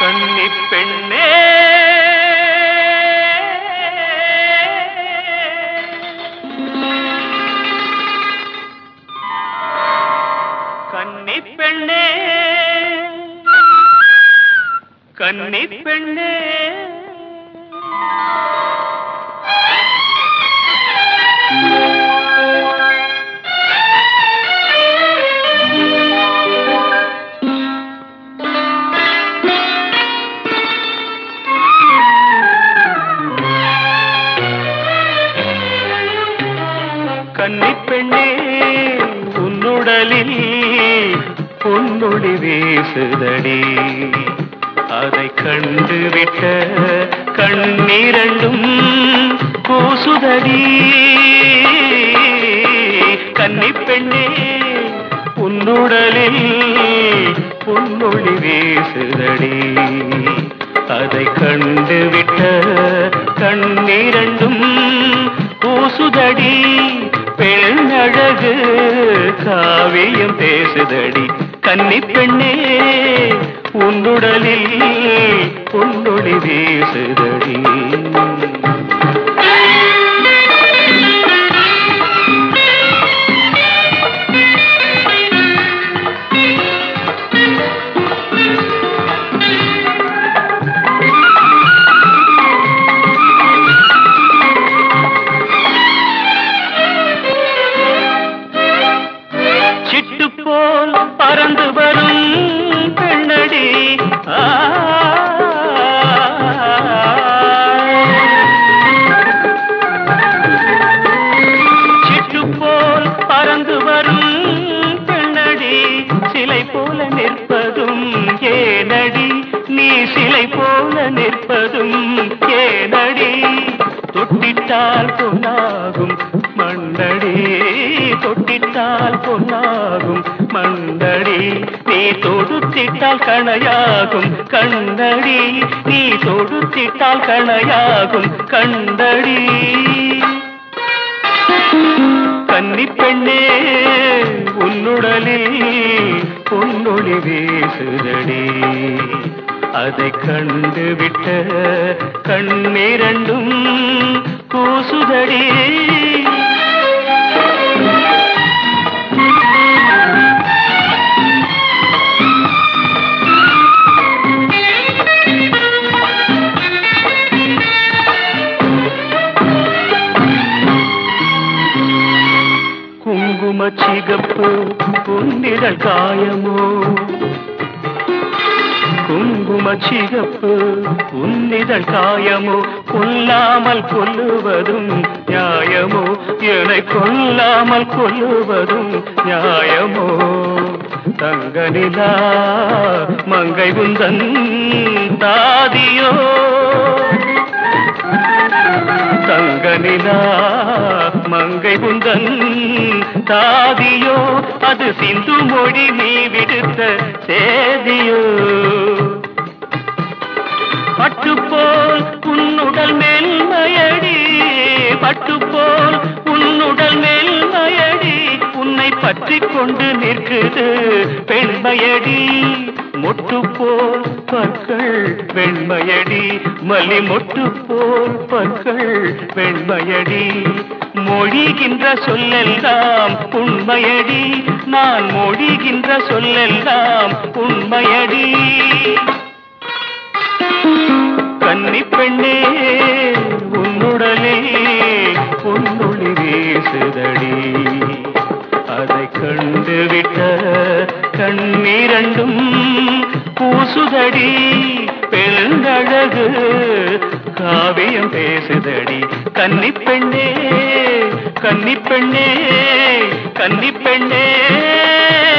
கன்னிப் பெண்ணே கன்னிப் பெண்ணே கன்னிப் பெண்ணே கன்னிப் பெண்ணே உன்னுடலில் பொன்னொளி வீசுதடி அதை கண்டுவிட்ட கண்ணீரண்டும் கூசுதடி கன்னிப் பெண்ணே உன்னுடலில் பொன்னொளி வீசுதடி அதை கண்டுவிட்ட கண்ணீரண்டும் கூசுதடி பெண்ணழகு காவியம் பேசுதடி கன்னிப் பெண்ணே உன்னுடலில் பொன்னொளி வீசுதடி சிட்டு போல் பறந்து வரும் பெண்ணடி சிட்டு போல் பறந்து வரும் பெண்ணடி சிலை போல நிற்பதும் ஏனடி நீ சிலை போல நிற்பதும் ஏனடி தொட்டிட்டால் பொன்னாகும் மண்ணடி தொட்டிட்டால் பொன்னாகும் மண்ணடி நீ தொடுத்திட்டால் கணையாகும் கண்ணடி நீ தொடுத்திட்டால் கணையாகும் கண்டடி கன்னிப் பெண்ணே உன்னுடலில் பொன்னொளி வீசுதடி அதை கண்டுவிட்ட கண்ணீரண்டும் கூசுதடி குங்கும சிகப்பு பொன்னிதழ் காயமோ குங்கும சிகப்பு உன்னிதழ் காயமோ கொல்லாமல் கொல்லுவதும் நியாயமோ என்னை கொல்லாமல் கொல்லுவதும் நியாயமோ தங்க நிலா மங்கை உந்தன் தாதியோ தங்க நிலா மங்கை உந்தன் தாதியோ அது சிந்து மொழி நீ விடுத்த சேதியோ பட்டுப்போல் உன்னுடல் மேல்மையடி பட்டுப்போல் உன்னுடல் மேல்மையடி உன்னை பற்றி கொண்டு நிற்குது பெண்மையடி மொட்டுப்போல் பற்கள் வெண்மையடி மல்லி மொட்டுப்போல் பற்கள் வெண்மையடி மொழிகின்ற சொல்லெல்லாம் உண்மையடி நான் மொழிகின்ற சொல்லெல்லாம் உண்மையடி கன்னிப் பெண்ணே உன்னுடலே பொன்னொளி வீசுதடி அதை கண்டுவிட்ட கண்ணீரண்டும் கூசுதடி பெண்ணழகு காவியம் பேசுதடி கன்னிப் பெண்ணே கன்னிப் பெண்ணே கன்னிப் பெண்ணே